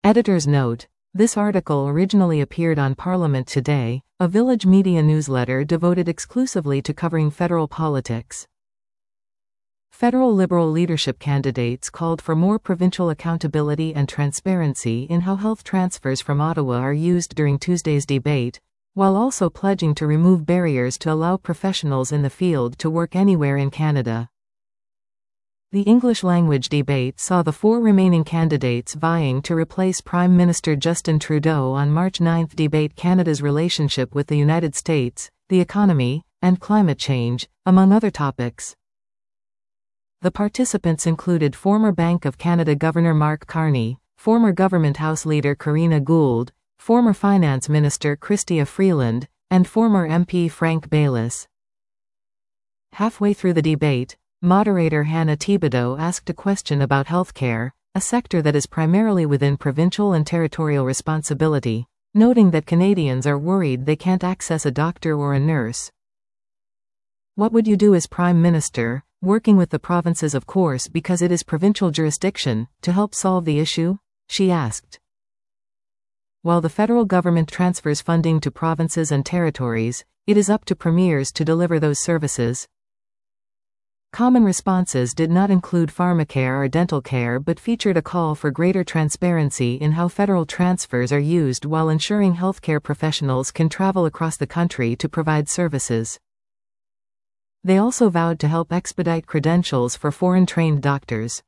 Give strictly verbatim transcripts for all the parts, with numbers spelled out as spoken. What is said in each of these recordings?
Editor's note: this article originally appeared on Parliament Today, a Village media newsletter devoted exclusively to covering federal politics. Federal Liberal leadership candidates called for more provincial accountability and transparency in how health transfers from Ottawa are used during Tuesday's debate, while also pledging to remove barriers to allow professionals in the field to work anywhere in Canada. The English-language debate saw the four remaining candidates vying to replace Prime Minister Justin Trudeau on March ninth debate Canada's relationship with the United States, the economy, and climate change, among other topics. The participants included former Bank of Canada Governor Mark Carney, former Government House Leader Karina Gould, former Finance Minister Chrystia Freeland, and former M P Frank Baylis. Halfway through the debate, moderator Hannah Thibodeau asked a question about healthcare, a sector that is primarily within provincial and territorial responsibility, noting that Canadians are worried they can't access a doctor or a nurse. What would you do as Prime Minister, working with the provinces of course because it is provincial jurisdiction, to help solve the issue? She asked. While the federal government transfers funding to provinces and territories, it is up to premiers to deliver those services. Common responses did not include pharmacare or dental care but featured a call for greater transparency in how federal transfers are used while ensuring healthcare professionals can travel across the country to provide services. They also vowed to help expedite credentials for foreign-trained doctors.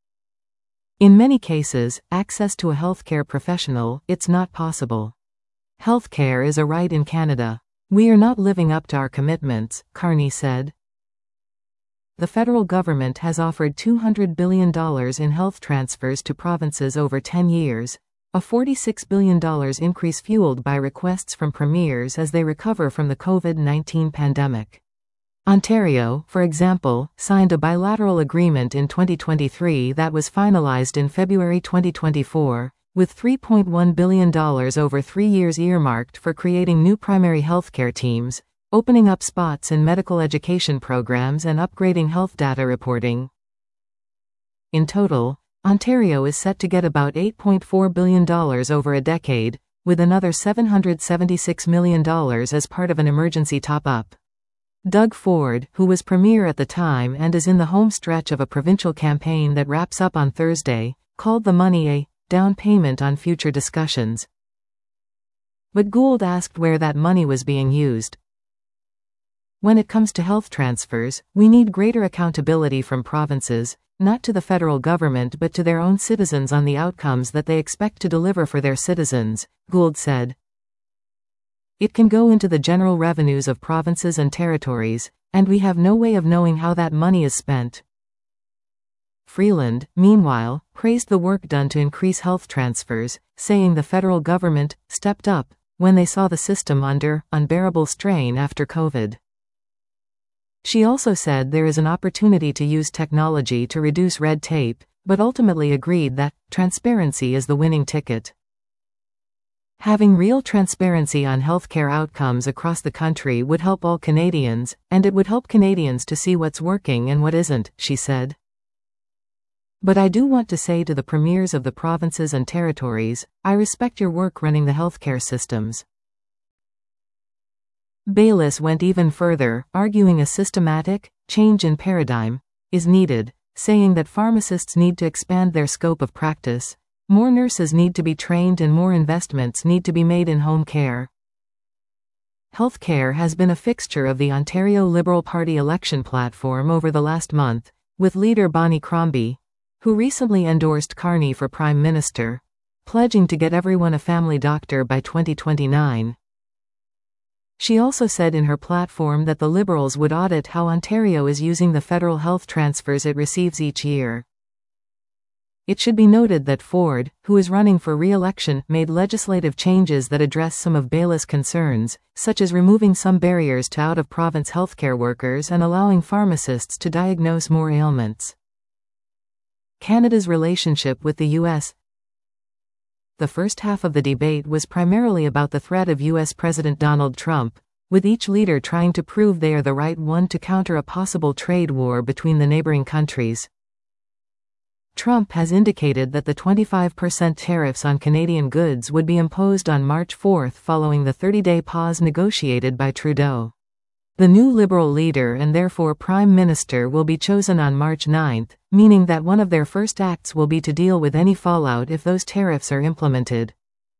In many cases, access to a healthcare professional, it's not possible. Healthcare is a right in Canada. We are not living up to our commitments, Carney said. The federal government has offered two hundred billion dollars in health transfers to provinces over ten years, a forty-six billion dollars increase fueled by requests from premiers as they recover from the COVID nineteen pandemic. Ontario, for example, signed a bilateral agreement in twenty twenty-three that was finalized in February twenty twenty-four, with three point one billion dollars over three years earmarked for creating new primary healthcare teams, opening up spots in medical education programs and upgrading health data reporting. In total, Ontario is set to get about eight point four billion dollars over a decade, with another seven hundred seventy-six million dollars as part of an emergency top-up. Doug Ford, who was premier at the time and is in the home stretch of a provincial campaign that wraps up on Thursday, called the money a down payment on future discussions. But Gould asked where that money was being used. When it comes to health transfers, we need greater accountability from provinces, not to the federal government but to their own citizens on the outcomes that they expect to deliver for their citizens, Gould said. It can go into the general revenues of provinces and territories, and we have no way of knowing how that money is spent. Freeland, meanwhile, praised the work done to increase health transfers, saying the federal government stepped up when they saw the system under unbearable strain after COVID. She also said there is an opportunity to use technology to reduce red tape, but ultimately agreed that transparency is the winning ticket. Having real transparency on healthcare outcomes across the country would help all Canadians, and it would help Canadians to see what's working and what isn't, she said. But I do want to say to the premiers of the provinces and territories, I respect your work running the healthcare systems. Baylis went even further, arguing a systematic change in paradigm is needed, saying that pharmacists need to expand their scope of practice, more nurses need to be trained and more investments need to be made in home care. Healthcare has been a fixture of the Ontario Liberal Party election platform over the last month, with leader Bonnie Crombie, who recently endorsed Carney for Prime Minister, pledging to get everyone a family doctor by twenty twenty-nine. She also said in her platform that the Liberals would audit how Ontario is using the federal health transfers it receives each year. It should be noted that Ford, who is running for re-election, made legislative changes that address some of Baylis' concerns, such as removing some barriers to out-of-province healthcare workers and allowing pharmacists to diagnose more ailments. Canada's relationship with the U S The first half of the debate was primarily about the threat of U S President Donald Trump, with each leader trying to prove they are the right one to counter a possible trade war between the neighboring countries. Trump has indicated that the twenty-five percent tariffs on Canadian goods would be imposed on March fourth following the thirty-day pause negotiated by Trudeau. The new Liberal leader and therefore Prime Minister will be chosen on March ninth, meaning that one of their first acts will be to deal with any fallout if those tariffs are implemented.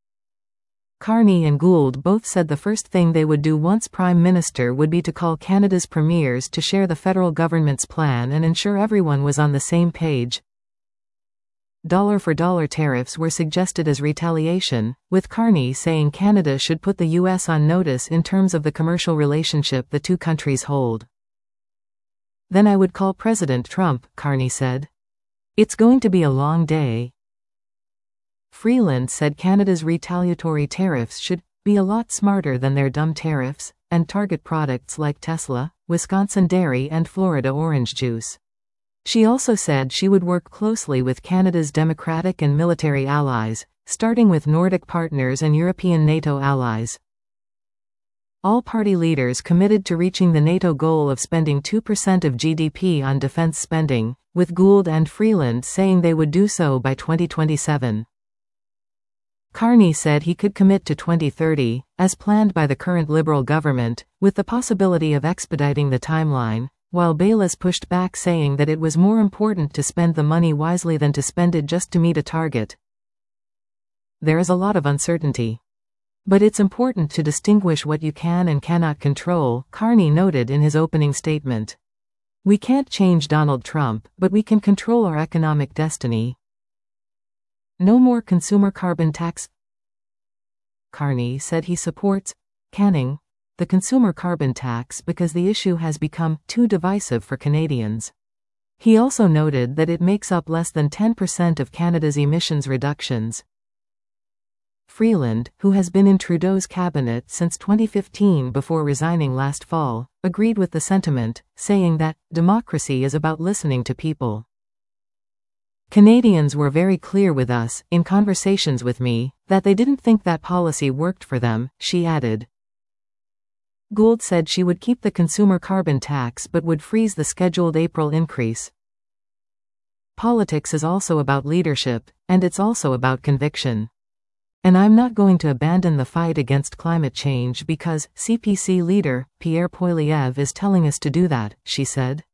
Carney and Gould both said the first thing they would do once Prime Minister would be to call Canada's premiers to share the federal government's plan and ensure everyone was on the same page. Dollar-for-dollar tariffs were suggested as retaliation, with Carney saying Canada should put the U S on notice in terms of the commercial relationship the two countries hold. Then I would call President Trump, Carney said. It's going to be a long day. Freeland said Canada's retaliatory tariffs should be a lot smarter than their dumb tariffs, and target products like Tesla, Wisconsin dairy and Florida orange juice. She also said she would work closely with Canada's democratic and military allies, starting with Nordic partners and European NATO allies. All party leaders committed to reaching the NATO goal of spending two percent of G D P on defense spending, with Gould and Freeland saying they would do so by twenty twenty-seven. Carney said he could commit to twenty thirty, as planned by the current Liberal government, with the possibility of expediting the timeline, while Baylis pushed back saying that it was more important to spend the money wisely than to spend it just to meet a target. There is a lot of uncertainty. But it's important to distinguish what you can and cannot control, Carney noted in his opening statement. We can't change Donald Trump, but we can control our economic destiny. No more consumer carbon tax. Carney said he supports canning the consumer carbon tax because the issue has become too divisive for Canadians. He also noted that it makes up less than ten percent of Canada's emissions reductions. Freeland, who has been in Trudeau's cabinet since twenty fifteen before resigning last fall, agreed with the sentiment, saying that democracy is about listening to people. Canadians were very clear with us, in conversations with me, that they didn't think that policy worked for them, she added. Gould said she would keep the consumer carbon tax but would freeze the scheduled April increase. Politics is also about leadership, and it's also about conviction. And I'm not going to abandon the fight against climate change because C P C leader, Pierre Poilievre is telling us to do that, she said.